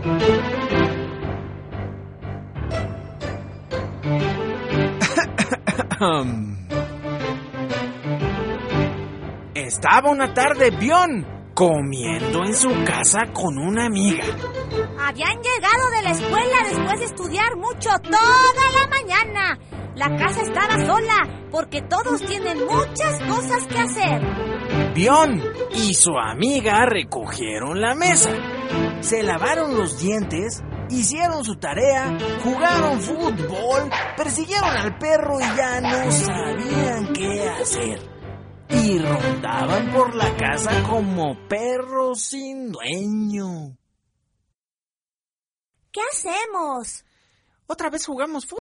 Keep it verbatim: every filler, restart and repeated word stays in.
Estaba una tarde Bion comiendo en su casa con una amiga. Habían llegado de la escuela después de estudiar mucho toda la mañana. La casa estaba sola porque todos tienen muchas cosas que hacer. Bion y su amiga recogieron la mesa, se lavaron los dientes, hicieron su tarea, jugaron fútbol, persiguieron al perro y ya no sabían qué hacer. Y rondaban por la casa como perros sin dueño. ¿Qué hacemos? Otra vez jugamos fútbol.